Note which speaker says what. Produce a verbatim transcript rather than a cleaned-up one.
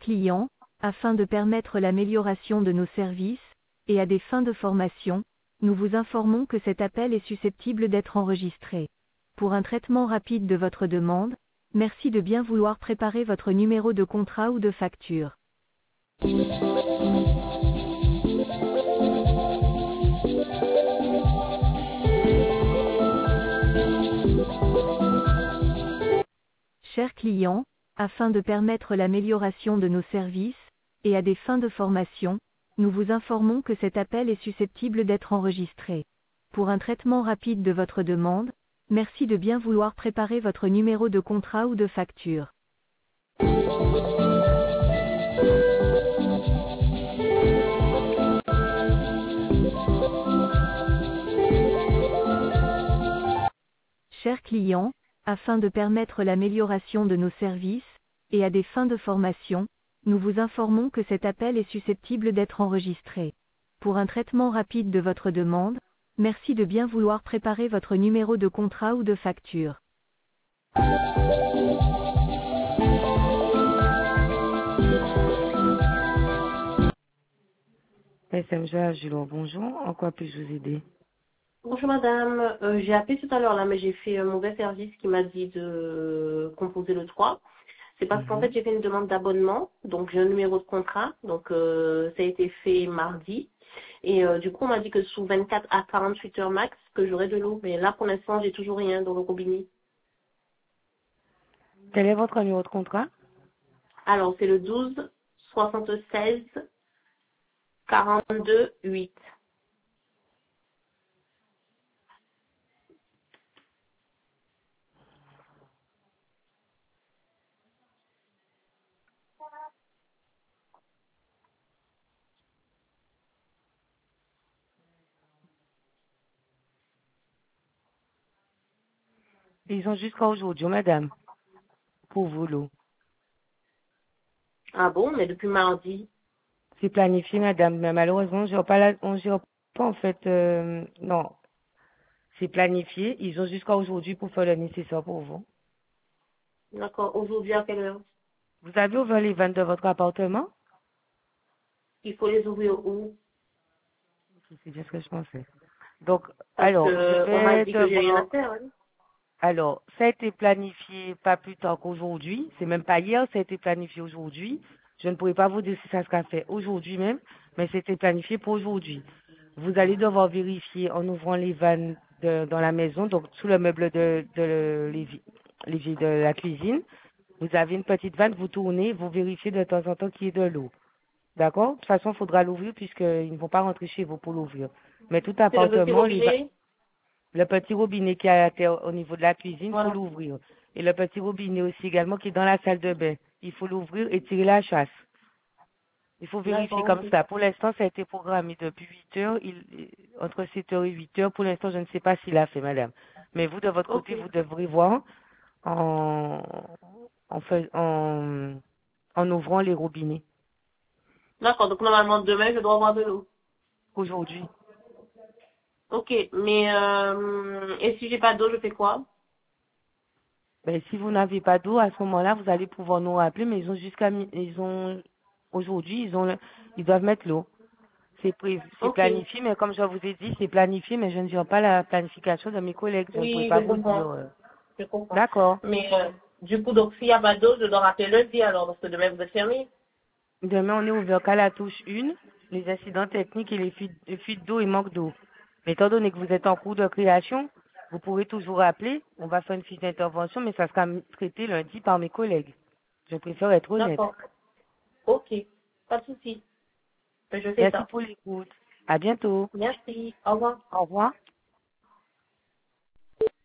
Speaker 1: client, afin de permettre l'amélioration de nos services, et à des fins de formation, nous vous informons que cet appel est susceptible d'être enregistré. Pour un traitement rapide de votre demande, merci de bien vouloir préparer votre numéro de contrat ou de facture. Chers clients, afin de permettre l'amélioration de nos services, et à des fins de formation, nous vous informons que cet appel est susceptible d'être enregistré. Pour un traitement rapide de votre demande, merci de bien vouloir préparer votre numéro de contrat ou de facture. Chers clients, afin de permettre l'amélioration de nos services, et à des fins de formation, nous vous informons que cet appel est susceptible d'être enregistré. Pour un traitement rapide de votre demande, merci de bien vouloir préparer votre numéro de contrat ou de facture.
Speaker 2: S M J Julot, bonjour. En quoi puis-je vous aider?
Speaker 3: Bonjour madame, euh, j'ai appelé tout à l'heure là, mais j'ai fait un mauvais service qui m'a dit de composer le trois. C'est parce qu'en
Speaker 2: Mhm.
Speaker 3: fait j'ai fait une demande d'abonnement, donc j'ai un numéro de contrat, donc euh, ça a été fait mardi. Et euh, du coup on m'a dit que sous vingt-quatre à quarante-huit heures max, que j'aurais de l'eau. Mais là pour l'instant j'ai toujours rien dans le robinet.
Speaker 2: Quel est votre numéro de contrat?
Speaker 3: Alors c'est le douze soixante-seize quarante-deux huit.
Speaker 2: Ils ont jusqu'à aujourd'hui, madame, pour vous l'eau.
Speaker 3: Ah bon, mais depuis mardi.
Speaker 2: C'est planifié, madame, mais malheureusement, je pas la, on gère pas en fait. euh, non, c'est planifié. Ils ont jusqu'à aujourd'hui pour faire le nécessaire pour vous.
Speaker 3: D'accord, aujourd'hui à quelle heure?
Speaker 2: Vous avez ouvert les vannes de votre appartement?
Speaker 3: Il faut les ouvrir où?
Speaker 2: C'est bien ce que je pensais. Donc,
Speaker 3: Parce
Speaker 2: alors, je
Speaker 3: que on m'a
Speaker 2: vais
Speaker 3: dit que j'ai rien à
Speaker 2: devoir.
Speaker 3: faire. Hein.
Speaker 2: Alors, ça a été planifié pas plus tard qu'aujourd'hui. C'est même pas hier, ça a été planifié aujourd'hui. Je ne pourrais pas vous dire si ça sera fait aujourd'hui même, mais c'était planifié pour aujourd'hui. Vous allez devoir vérifier en ouvrant les vannes de- dans la maison, donc sous le meuble de, de l'évi- l'évier de la cuisine. Vous avez une petite vanne, vous tournez, vous vérifiez de temps en temps qu'il y ait de l'eau. D'accord? De toute façon, il faudra l'ouvrir puisqu'ils ne vont pas rentrer chez vous pour l'ouvrir. Mais tout
Speaker 3: C'est le petit
Speaker 2: appartement, les va-
Speaker 3: robinet.
Speaker 2: le petit robinet qui est à terre au niveau de la cuisine, il faut
Speaker 3: Voilà.
Speaker 2: l'ouvrir. Et le petit robinet aussi également qui est dans la salle de bain. Il faut l'ouvrir et tirer la chasse. Il faut vérifier
Speaker 3: D'accord,
Speaker 2: comme
Speaker 3: ok.
Speaker 2: ça. Pour l'instant, ça a été programmé depuis huit heures. Il, entre sept heures et huit heures. Pour l'instant, je ne sais pas s'il a fait, madame. Mais vous, de votre
Speaker 3: Ok.
Speaker 2: côté, vous devrez voir en, en, fais- en, en ouvrant les robinets
Speaker 3: D'accord, donc normalement demain je dois avoir de l'eau.
Speaker 2: aujourd'hui.
Speaker 3: Ok, mais euh, et si j'ai pas d'eau, je fais quoi?
Speaker 2: Ben, si vous n'avez pas d'eau, à ce moment-là, vous allez pouvoir nous rappeler, mais ils ont jusqu'à, mi- ils ont, aujourd'hui, ils ont, le- ils doivent mettre l'eau. C'est prévu, c'est
Speaker 3: Ok.
Speaker 2: planifié, mais comme je vous ai dit, c'est planifié, mais je ne dirai pas la planification de mes collègues. Je ne pourrais
Speaker 3: Oui,
Speaker 2: pas
Speaker 3: je
Speaker 2: vous dire.
Speaker 3: comprends.
Speaker 2: euh.
Speaker 3: Je comprends.
Speaker 2: D'accord.
Speaker 3: Mais euh, du coup, donc s'il n'y a pas d'eau, je dois rappeler lundi alors, parce que demain vous êtes fermé.
Speaker 2: Demain, on est ouvert qu'à la touche une, les incidents techniques et les fuites, les fuites d'eau et manque d'eau. Mais étant donné que vous êtes en cours de création, vous pourrez toujours appeler. On va faire une fiche d'intervention, mais ça sera traité lundi par mes collègues. Je préfère être honnête.
Speaker 3: D'accord. Ok. Pas de souci. Ben, je fais
Speaker 2: Merci
Speaker 3: ça.
Speaker 2: pour l'écoute. À bientôt.
Speaker 3: Merci. Au revoir.
Speaker 2: Au revoir.